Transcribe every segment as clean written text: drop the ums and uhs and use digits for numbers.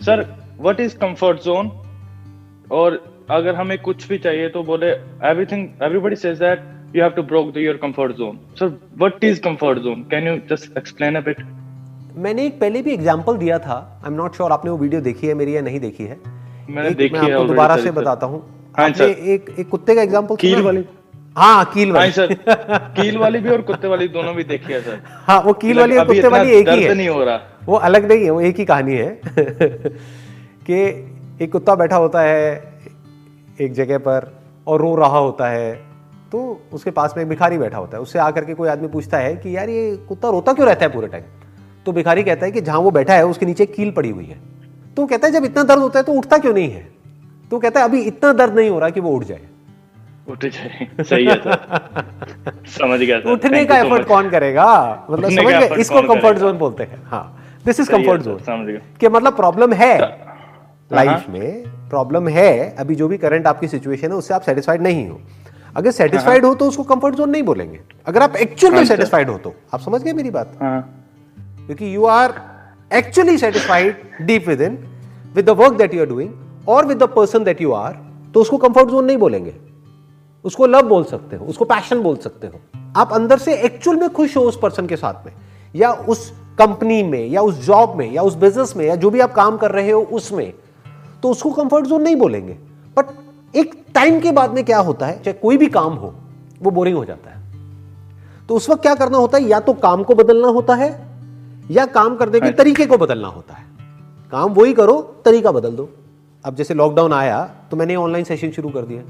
Sir what is comfort zone, और अगर हमें कुछ भी चाहिए तो बोले everything, everybody says that you have to break your comfort zone. Sir what is comfort zone, can you just explain a bit? मैंने एक पहले भी एग्जांपल दिया था, आई एम नॉट श्योर आपने वो वीडियो देखी है मेरी या नहीं देखी है। मैंने देखी है, मैं आपको दोबारा से बताता हूँ। आपने एक कुत्ते का एग्जांपल कील वाली? हाँ कील वाली सर, कील वाली भी और कुत्ते वाली दोनों भी देखी है सर। हाँ वो कील वाली और कुत्ते वाली एक ही है, नहीं हो रहा, वो अलग नहीं है, वो एक ही कहानी है कि एक कुत्ता बैठा होता है एक जगह पर और रो रहा होता है, तो उसके पास में एक भिखारी बैठा होता है। उससे आकर के कोई आदमी पूछता है कि यार ये कुत्ता रोता क्यों रहता है पूरे टाइम? तो भिखारी कहता है कि जहां वो बैठा है उसके नीचे कील पड़ी हुई है। तो कहता है जब इतना दर्द होता है तो उठता क्यों नहीं है? तो कहता है अभी इतना दर्द नहीं हो रहा कि वो उठ जाए। उठ जाए, सही है सर, समझ गया सर। उठने का एफर्ट कौन करेगा? मतलब समझ गए, इसको कंफर्ट जोन बोलते हैं। हाँ, दिस इज कंफर्ट जोन। समझ गया कि मतलब प्रॉब्लम है लाइफ में, प्रॉब्लम है, अभी जो भी करंट आपकी सिचुएशन है उससे आप सेटिस्फाइड नहीं हो। अगर सेटिस्फाइड हो तो उसको कंफर्ट जोन नहीं बोलेंगे। अगर आप एक्चुअल में सेटिस्फाइड हो तो, आप समझ गए मेरी बात? क्योंकि you are actually satisfied deep within with the work that you are doing और with the person that you are, तो उसको कंफर्ट जोन नहीं बोलेंगे, उसको लव बोल सकते हो, उसको पैशन बोल सकते हो। आप अंदर से एक्चुअल में खुश हो उस पर्सन के साथ में, या उस कंपनी में, या उस जॉब में, या उस बिजनेस में, या जो भी आप काम कर रहे हो उसमें, तो उसको कंफर्ट जोन नहीं बोलेंगे। बट एक टाइम के बाद में क्या होता है, चाहे कोई भी काम हो वो बोरिंग हो जाता है। तो उस वक्त क्या करना होता है, या तो काम को बदलना होता है या काम करने के तरीके को बदलना होता है। काम वही करो, तरीका बदल दो। अब जैसे लॉकडाउन आया तो मैंने ऑनलाइन सेशन शुरू कर दिया।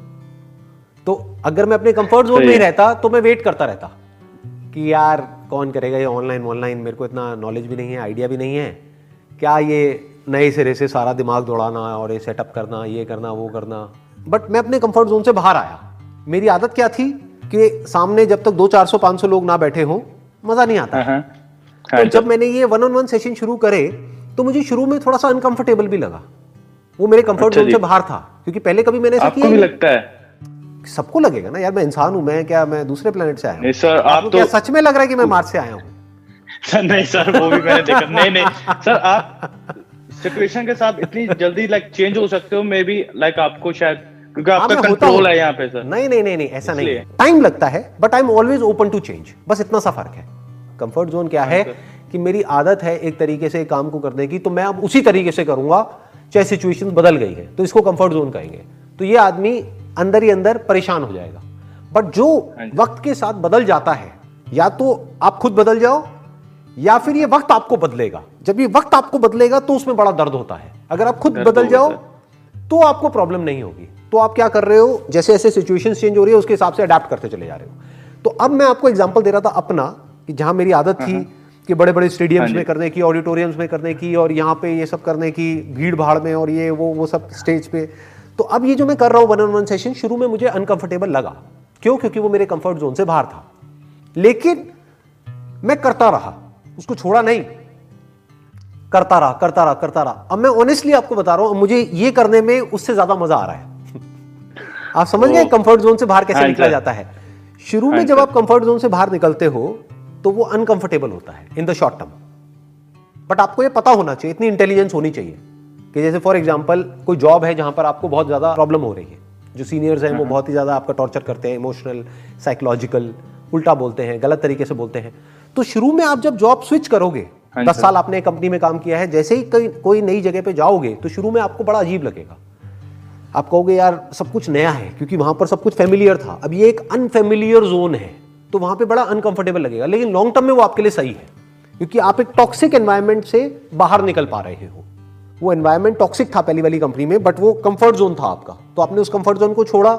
तो अगर मैं अपने कंफर्ट जोन में ही रहता तो मैं वेट करता रहता कि यार कौन करेगा ये ऑनलाइन, मेरे को इतना नॉलेज भी नहीं है, आइडिया भी नहीं है, क्या ये नए सिरे से सारा दिमाग दौड़ाना और ये सेटअप करना, ये करना, वो करना। बट मैं अपने कंफर्ट जोन से बाहर आया। मेरी आदत क्या थी कि सामने जब तक 200-400-500 लोग ना बैठे हों मजा नहीं आता। तो जब मैंने ये 1-on-1 सेशन शुरू करे तो मुझे शुरू में थोड़ा सा अनकंफर्टेबल भी लगा। वो मेरे कंफर्ट जोन से बाहर था, क्योंकि पहले कभी मैंने ऐसा किया नहीं। लगता है सबको लगेगा ना यार, मैं इंसान हूं, मैं दूसरे प्लेनेट से आया हूं। सर आप तो क्या सच में लग रहा है कि मैं मार्स से आया हूं? नहीं सर, वो भी मैंने देखा। नहीं सर, आप सिचुएशन के साथ इतनी जल्दी चेंज हो सकते हो, मे बी आपको शायद, क्योंकि आपका कंट्रोल है यहाँ पे सर। नहीं ऐसा नहीं है, टाइम लगता है, but I am always open to change. बस इतना सा फर्क है। कंफर्ट जोन क्या है कि मेरी आदत है एक तरीके से काम को करने की, तो मैं अब उसी तरीके से करूंगा चाहे सिचुएशन बदल गई है, तो इसको कंफर्ट जोन कहेंगे। तो ये आदमी अंदर ही अंदर परेशान हो जाएगा। बट जो वक्त के साथ बदल जाता है, या तो आप खुद बदल जाओ या फिर ये वक्त आपको बदलेगा। जब ये वक्त आपको बदलेगा तो उसमें बड़ा दर्द होता है। अगर आप खुद बदल जाओ तो आपको प्रॉब्लम नहीं होगी। तो आप क्या कर रहे हो, जैसे जैसे सिचुएशन चेंज हो रही है उसके हिसाब से अडेप्ट करते चले जा रहे हो। तो अब मैं आपको एग्जांपल दे रहा था अपना, कि जहां मेरी आदत थी कि बड़े बड़े स्टेडियम्स में करने की, ऑडिटोरियम्स में करने की, और यहाँ पे ये सब करने की, भीड़ भाड़ में, और ये वो सब स्टेज पे। तो अब ये जो मैं कर रहा हूँ 1-on-1 सेशन, शुरू में मुझे अनकंफर्टेबल लगा। क्यों? क्योंकि वो मेरे कंफर्ट जोन से बाहर था। लेकिन मैं करता रहा, उसको छोड़ा नहीं, करता रहा। अब मैं ऑनेस्टली आपको बता रहा हूं, मुझे ये करने में उससे ज्यादा मजा आ रहा है। आप समझ गए कंफर्ट जोन से बाहर कैसे निकला जाता है? शुरू में जब आप कंफर्ट जोन से बाहर निकलते हो तो वो अनकंफर्टेबल होता है in the short term. But आपको ये पता होना चाहिए, इतनी इंटेलिजेंस होनी चाहिए कि जैसे फॉर एग्जांपल कोई जॉब है जहां पर आपको बहुत ज्यादा प्रॉब्लम हो रही है, जो सीनियर्स हैं वो बहुत ही ज्यादा आपका टॉर्चर करते हैं, इमोशनल, साइकोलॉजिकल, उल्टा बोलते हैं, गलत तरीके से बोलते हैं। तो शुरू में आप जब जॉब स्विच करोगे, 10 साल आपने कंपनी में काम किया है, जैसे ही कोई नई जगह पे जाओगे तो शुरू में आपको बड़ा अजीब लगेगा। आप कहोगे यार सब कुछ नया है, क्योंकि वहां पर सब कुछ फेमिलियर था। अब ये एक अनफेमिलियर जोन है, तो वहां पे बड़ा अनकंफर्टेबल लगेगा। लेकिन लॉन्ग टर्म में वो आपके लिए सही है, क्योंकि आप एक टॉक्सिक एनवायरनमेंट से बाहर निकल पा रहे हो। वो एनवायरनमेंट टॉक्सिक था पहली वाली कंपनी में, बट वो कंफर्ट जोन था आपका, तो आपने उस कंफर्ट जोन को छोड़ा।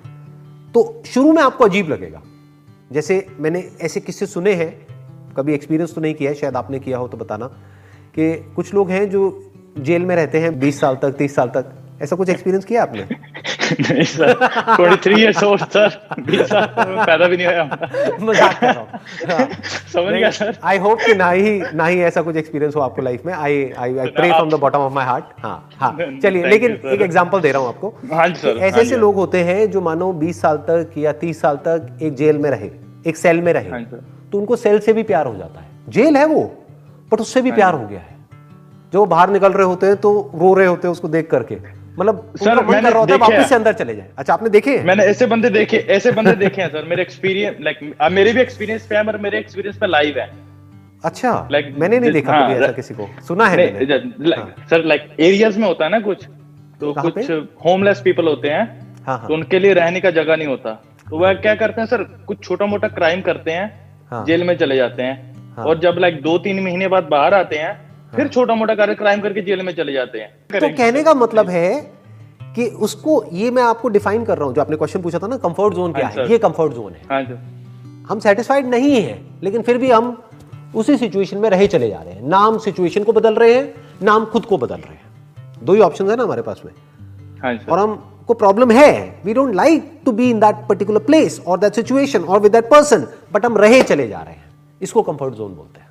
तो शुरू में आपको अजीब लगेगा। जैसे मैंने ऐसे किस्से सुने हैं, कभी एक्सपीरियंस तो नहीं किया है, शायद आपने किया हो तो बताना, कि कुछ लोग हैं जो जेल में रहते हैं 20 साल तक, 30 साल तक। ऐसा कुछ एक्सपीरियंस किया आपने? नहीं सर, 23 इयर्स ओल्ड सर, 20 साल पैदा भी नहीं हुआ। मजाक कर रहा हूं। समझ गया सर। आई होप कि ना ही ऐसा कुछ एक्सपीरियंस हो आपको लाइफ में। I pray from the bottom of my heart. हाँ चलिए, लेकिन एक एग्जांपल दे रहा हूं आपको। ऐसे ऐसे लोग होते हैं जो मानो 20 साल तक या 30 साल तक एक जेल में रहे, एक सेल में रहे, तो उनको सेल से भी प्यार हो जाता है। जेल है वो, बट उससे भी प्यार हो गया है। जो बाहर निकल रहे होते हैं तो रो रहे होते हैं उसको देख करके, मतलब सर, उनका मन कर रहा होता है वापस से अंदर चले जाए। अच्छा, आपने देखे हैं? मैंने ऐसे बंदे देखे हैं सर। मेरे एक्सपीरियंस मेरे भी एक्सपीरियंस पे है, पर मेरे एक्सपीरियंस पे लाइव है। अच्छा, मैंने नहीं देखा कभी ऐसा किसी को, सुना है मैंने। सर लाइक एरियाज में होता है ना कुछ, तो कुछ होमलेस पीपल होते हैं, तो उनके लिए रहने का जगह नहीं होता, तो वह क्या करते हैं सर, कुछ छोटा मोटा क्राइम करते हैं, जेल में चले जाते हैं, और जब लाइक 2-3 महीने बाद बाहर आते हैं, फिर छोटा मोटा क्राइम करके जेल में चले जाते हैं। तो कहने का मतलब है कि उसको, ये मैं आपको डिफाइन कर रहा हूं, जो आपने क्वेश्चन पूछा था ना कंफर्ट जोन क्या है, ये कंफर्ट जोन है। हाँ सर, हम सेटिस्फाइड नहीं है, लेकिन फिर भी हम उसी सिचुएशन में रहे चले जा रहे हैं, ना हम सिचुएशन को बदल रहे हैं, ना हम खुद को बदल रहे हैं। दो ही ऑप्शन है ना हमारे पास में। हाँ सर। और हमको प्रॉब्लम है, we don't like to be in that particular place और दैट सिचुएशन और विद दैट पर्सन, बट हम रहे चले जा रहे हैं, इसको कंफर्ट जोन बोलते हैं।